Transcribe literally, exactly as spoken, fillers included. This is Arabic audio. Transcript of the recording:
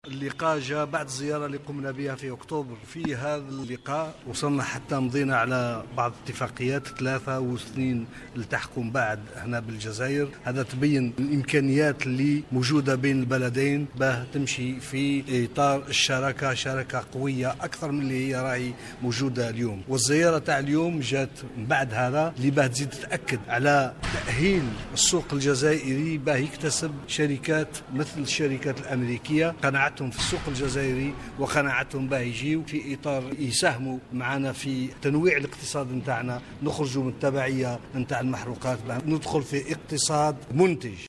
اللقاء جاء بعد الزيارة اللي قمنا بها في أكتوبر. في هذا اللقاء وصلنا حتى مضينا على بعض اتفاقيات ثلاثة وسنين اللي تحكم بعد هنا بالجزائر. هذا تبين الإمكانيات اللي موجودة بين البلدين باه تمشي في إطار الشراكة، شراكة قوية أكثر من اللي هي راهي موجودة اليوم. والزيارة تاع اليوم جات بعد هذا اللي باه تزيد تأكد على تأهيل السوق الجزائري باه يكتسب شركات مثل الشركات الأمريكية. قناعة في السوق الجزائري وقناعتهم باه يجيو في إطار يساهموا معنا في تنويع الاقتصاد نتاعنا، نخرجوا من التبعية نتاع المحروقات، ندخل في اقتصاد منتج.